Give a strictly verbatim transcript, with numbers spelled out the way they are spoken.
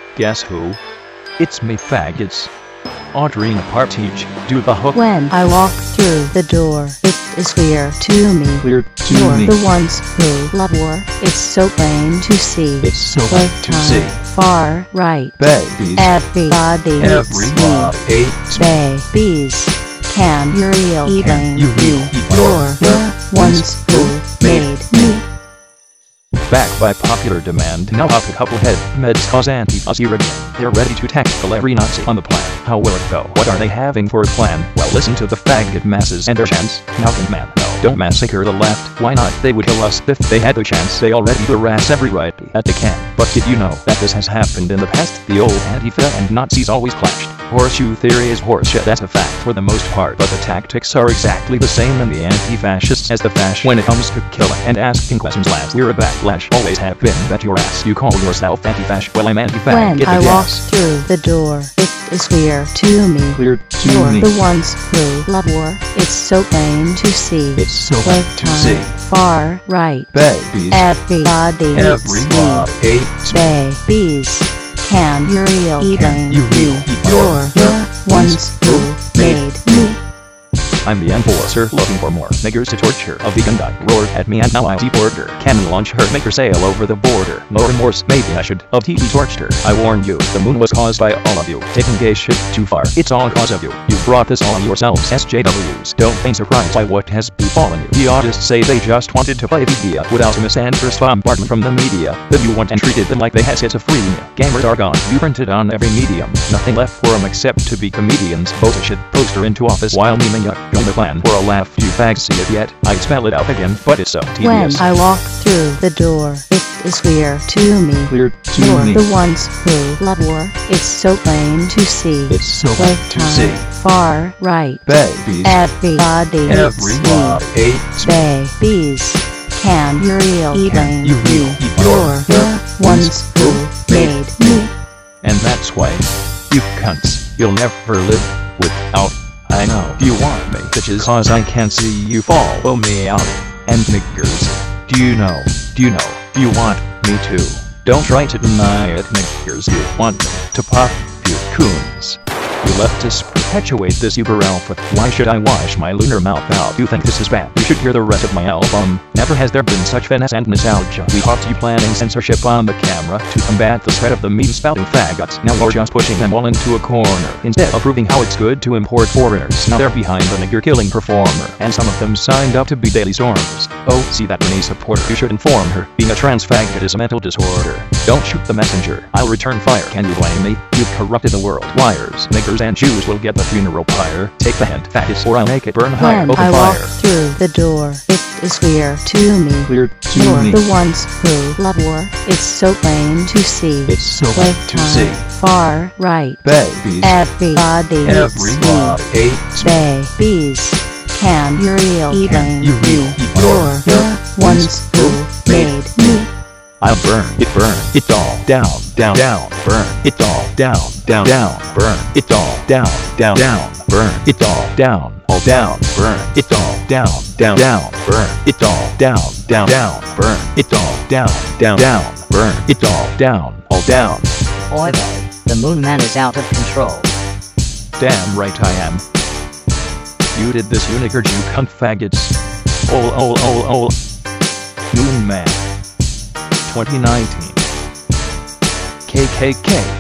Guess who? It's me, faggots. Ordering a partridge, do the hook. When I walk through the door, it is clear to me. Clear to You're me. the ones who love war. It's so plain to see. It's so plain to see. Far right. Babies. Everybody hates Everybody me. hates me. Babies. Can you really Can blame you me? really You're the ones who made me. Backed by popular demand, now up a couple head meds cause Antifa's here again. They're ready to tackle every Nazi on the planet. How will it go? What are they having for a plan? Well, listen to the faggot masses and their chants. Malcolm man, no, don't massacre the left. Why not? They would kill us if they had the chance. They already harass every right that they can. But did you know that this has happened in the past? The old Antifa and Nazis always clashed. Horseshoe theory is horseshit, that's a fact for the most part, but the tactics are exactly the same in the anti-fascists as the fascists. When it comes to killing and asking questions last, we're a backlash, always have been. Bet your ass you call yourself anti-fascist. Well, I'm anti-fag. When Get the I walk gas. through the door, it is clear to me. Clear to You're me. the ones who love war. It's so plain to see. It's so plain to Playtime. see. Far right. Babies. Everybody hates Everybody me. hates me. Babies. Can you really Can blame you me? really You're blame the ones who made me. I'm the enforcer looking for more niggers to torture. A vegan guy roared at me and now I'll deport her. Can launch her, make her sail over the border. No remorse, maybe I should have T V torched her. I warned you, the moon was caused by all of you. Taking gay shit too far, it's all cause of you. You brought this on yourselves, S J Ws. Don't be surprised by what has befallen you. The artists say they just wanted to play media without a misanthropist bombardment from the media. Then you went and treated them like they had schizophrenia. Gamers are gone, you printed on every medium. Nothing left for them except to be comedians. Vote a shit poster into office while memeing up on the plan for a laugh. You fags see it yet? I spell it out again, but it's so When tedious. I walk through the door, it is clear to me. Clear to You're me. the ones who love war. It's so plain to see. It's so plain to Playtime. see. Far right. Babies. Everybody hates Everybody me. hates me. Babies. Can you really Can blame you me? really You're blame the ones who made me. And that's why, you cunts, you'll never live without. I know you want me, bitches, cause I can't see you follow me out. And niggers, do you know, do you know, you want me too. Don't try to deny it, niggers, you want me to pop you coons. You leftists perpetuate this uber alpha. Why should I wash my lunar mouth out? You think this is bad? You should hear the rest of my album. Never has there been such finesse and nostalgia. We caught you planning censorship on the camera to combat the spread of the meme-spouting faggots. Now we're just pushing them all into a corner, instead of proving how it's good to import foreigners. Now they're behind the nigger-killing performer, and some of them signed up to be daily stormers. Oh, see that Renee supporter? You should inform her. Being a trans faggot is a mental disorder. Don't shoot the messenger. I'll return fire. Can you blame me? You've corrupted the world. Liars, niggers, and Jews will get the funeral pyre. Take the hint, faggots, or I'll make it burn higher. When Open I walk fire. through the door, it is clear to me. Clear to You're me. the ones who love war. It's so plain to see. It's so plain to Playtime. see. Far right. Babies. Everybody hates Everybody me. hates me. Babies. Can you really Can blame you me? really You're blame the me? ones who made me. I'll burn it, burn it all down, down, down, burn it all down, down, down, burn it all down, down, down, burn it all down, all down, burn it all down, down, down, burn it all down, down, down, burn it all down, down, down, burn it all down, all down. Oy vey, the moon man is out of control. Damn right I am. You did this, you niggers, you cunt faggots. Ol, ol, ol, ol. Moon Man. twenty nineteen. K K K.